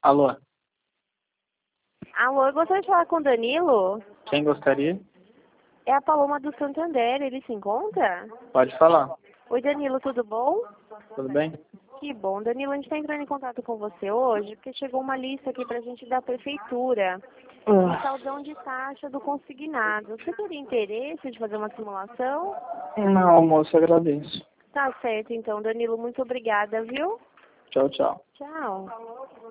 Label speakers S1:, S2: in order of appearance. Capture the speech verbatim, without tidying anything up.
S1: Alô,
S2: Alô, eu gostaria de falar com o Danilo.
S1: quem gostaria?
S2: É a Paloma do Santander, ele se encontra?
S1: Pode falar.
S2: Oi, Danilo, tudo bom?
S1: Tudo bem?
S2: Que bom. Danilo, a gente está entrando em contato com você hoje porque chegou uma lista aqui para a gente da prefeitura. Um saldão de taxa do consignado. Você teria interesse de fazer uma simulação?
S1: Não, moço, agradeço.
S2: Tá certo, então, Danilo, muito obrigada, viu?
S1: Tchau, tchau.
S2: Tchau.